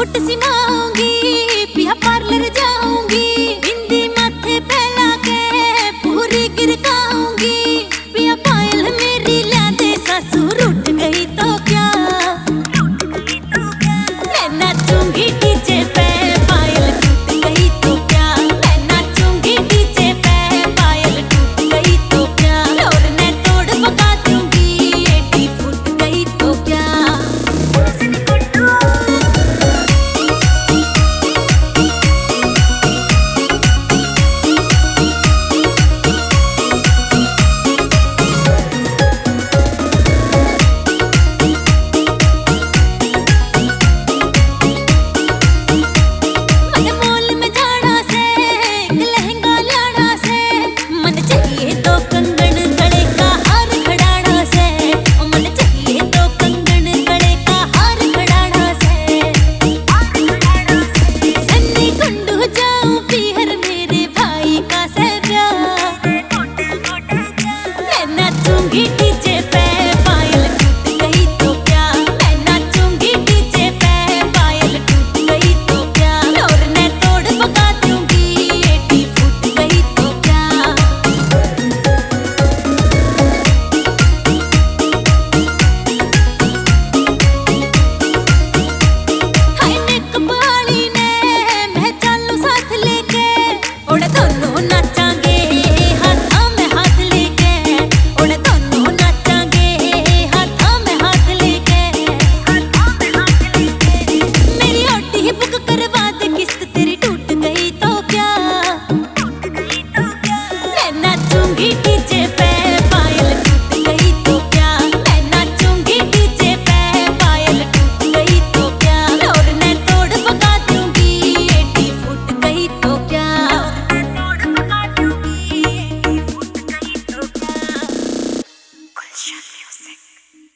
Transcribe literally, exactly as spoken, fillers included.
Suit सिमाऊंगी, पिया parlour जाऊंगी, बिंदी माथे पे लाके पूरी गिरकाऊंगी। पिया पायल मेरी ला दे सासू रूठ गई तो क्या, मैं नाचूंगी डीजे पे पायल टूट गई तो क्या, मैं नाचूंगी डीजे पे पायल टूट गई तो क्या, और मैं तोड़ पका दूंगी एटी फूट गई तो क्या। He